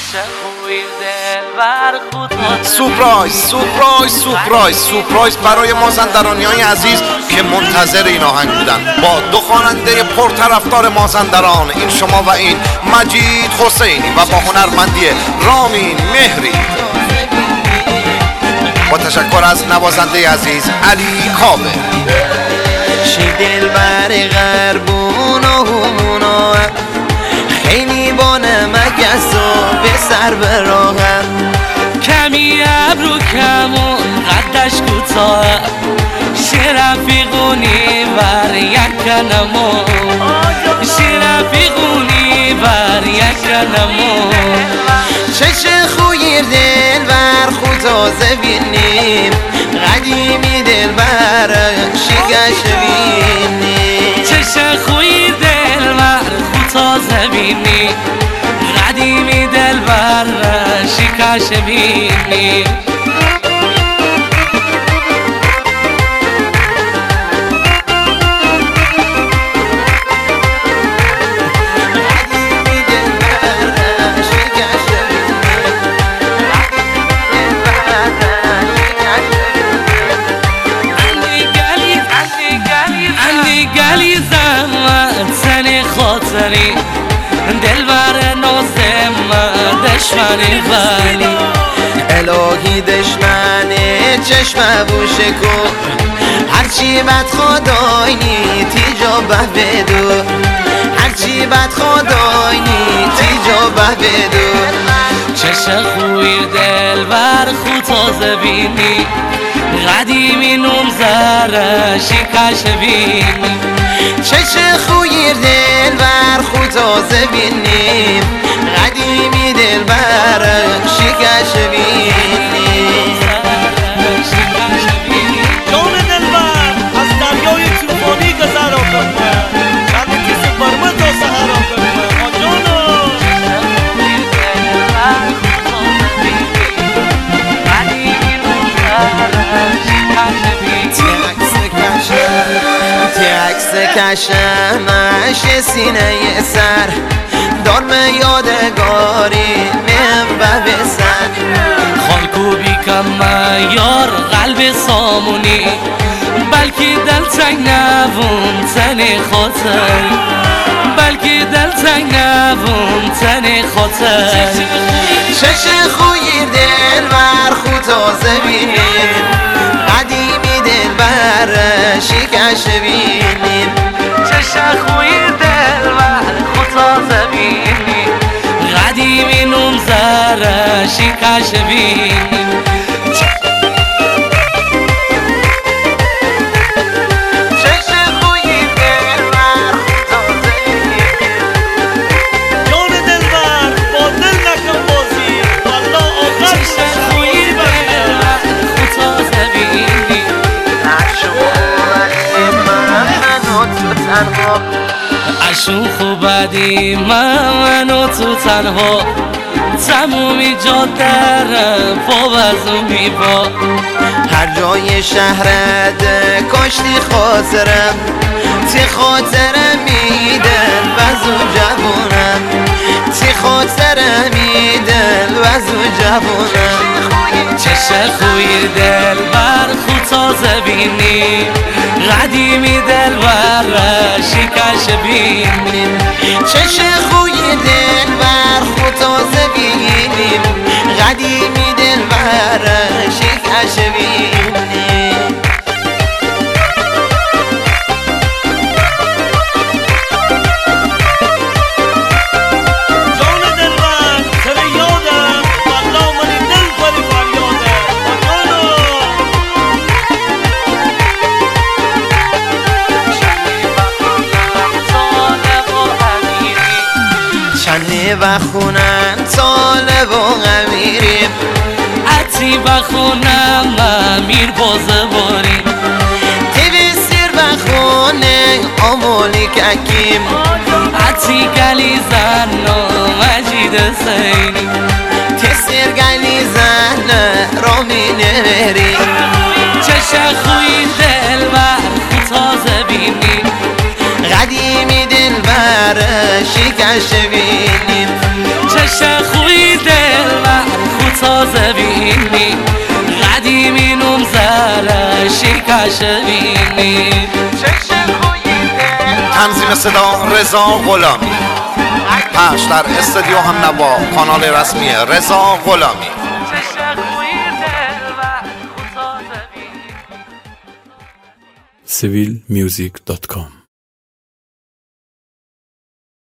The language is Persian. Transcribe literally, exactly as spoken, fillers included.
سورپرایز سورپرایز سورپرایز سورپرایز برای مازندرانیان عزیز که منتظر این آهنگ بودن، با دو خواننده پرطرفدار مازندران، این شما و این مجید حسینی و با هنرمندی رامین مهری. با تشکر از نوازنده عزیز علی کاوه. شی دلبر غربون و همونا خیلی با نمکست و به سر براهم، کمی ابرو کمون قدش کوتاه شرفیقونی بر یک کنمون، شرفیقونی بر یک کنمون. چش خویر دل بر خود تازه بینیم، قدیمی دل بر شکش بینیم. چش خویر دل بر خود تازه بینیم، قدیمی دل بر شکش بینیم. دل بر نازم دشمنی ولی الهی دشمن چشم بوشه کن، هرچی بد خدایینی تیجا به بدو، هرچی بد خدایینی تیجا به بدو. چش خویر دل بر خود تازه بینی، قدیمی نوم زره شکش بینی. چش خویر دل بر خود تازه بینیم، قدیمی دل بر شکش بینیم. جان دلبر از دریای طوفانی گذر آقم، چند کسی برمه تا سهر آقم آجانا. تکس کشمش سینه سر دارم یادگاری من به سر. خالکو بیکم یار قلب سامونی، بلکی دل تنگ نبون تن خاطر، بلکی دل تنگ نبون تن خاطر. چش خویر دل بر خود تازه بینیم، قدیمی دل بر شکش بینیم. چش خویر دل بر خود تازه بینیم، قدیمی نوم زره شکش بینیم. اشون خوبدی من و تو تنها، تمومی جادرم پا وزو میبا. هر جای شهرت کاشتی خاطرم، تی خاطرم میدن وزو جوانم، تی خاطرم میدن وزو جوانم. چش خویر دل بر خود تازه بینی، قدیمی دل بر شکش بینیم. چش خویر دل بر خود تازه بینیم، قدیمی دل بر شکش بینیم. و خونم طالب و غمیریم، عطی و خونم امیر بازه باریم. تیوی سیر و خونه آمولی ککیم، عطی گلی زن و مجید سینی. تسیر گلی زن رامین مهری. چش خوی دل بر خود تازه بینی، قدیمی دل بر شکش بینیم. چش خوی دل بینی قدیمی نوم زره شکش بینی تنظیم صدا رضا غلامی، پخش در استودیو هم نوا، کانال رسمی رضا غلامی. سیویل میوزیک دات کام